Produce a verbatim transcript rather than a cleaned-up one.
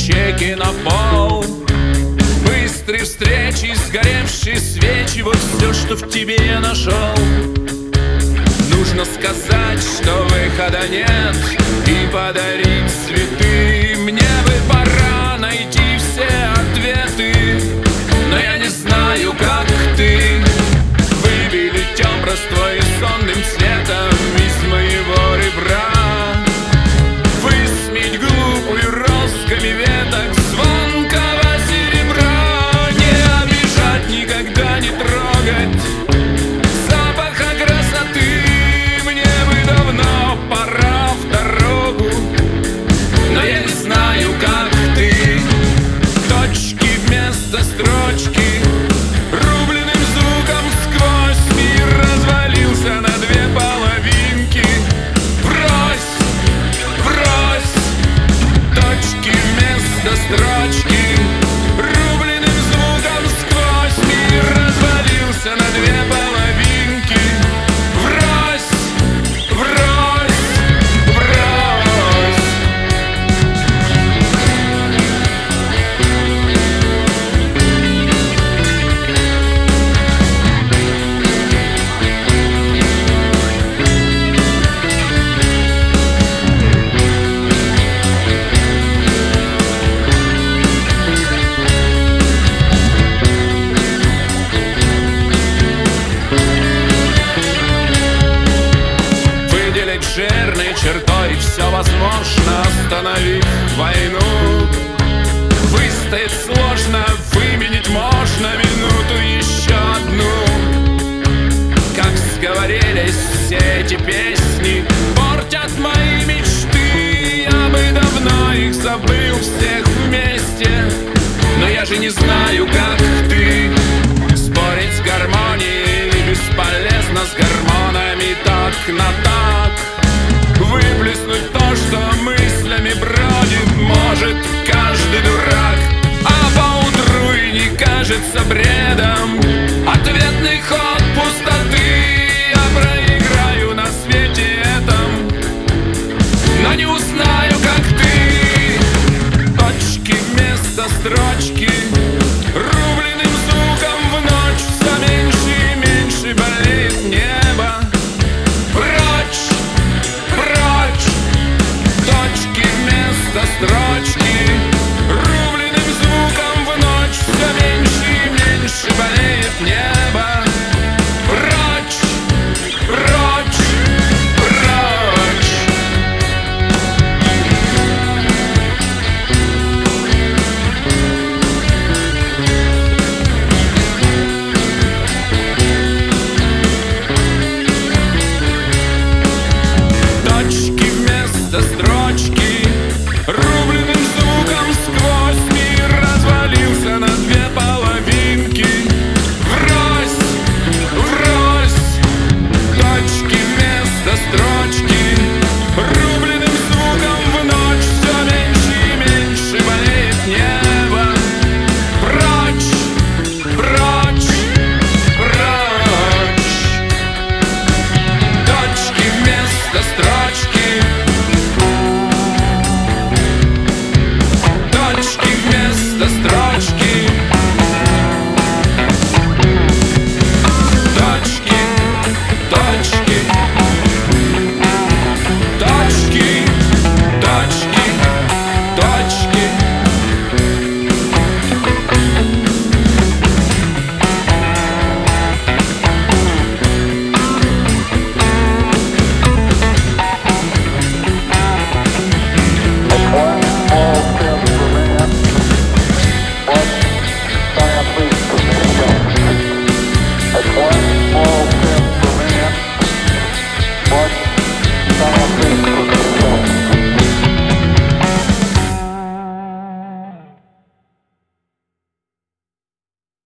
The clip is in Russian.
чеки на пол. Быстрые встречи, сгоревшие свечи, вот все, что в тебе я нашел. Нужно сказать, что выхода нет, и подарить цветы. Мне бы пора найти все ответы, но я не знаю, как ты. Выбили тембрство и сонным цветом из моего ребра. Высмеять глупую россыпь веток звонкого серебра. Не обижать, никогда не трогать запаха красоты. Мне бы давно пора в дорогу, но я не знаю, как ты. Точки вместо строчки, рубленым звуком сквозь мир развалился на две половинки. Брось, брось, точки вместо строчки, рубленым звуком сквозь мир развалился на две половинки. Врозь, врозь, врозь. Выделить жирной чертой все возможно, остановить войну. Выстоять сложно, выменить можно минуту еще одну. Как сговорились все эти песни, портят мои мечты. Я бы давно их забыл всех вместе, но я же не знаю, как ты. Спорить с гармонией бесполезно, с гормонами так на так. Выплеснуть то, что мыслями бродит, может каждый дурак. А поутру и не кажется бредом ответный ход пустоты. Я проиграю на свете этом, но не узнаю, как ты. Точки вместо строчки,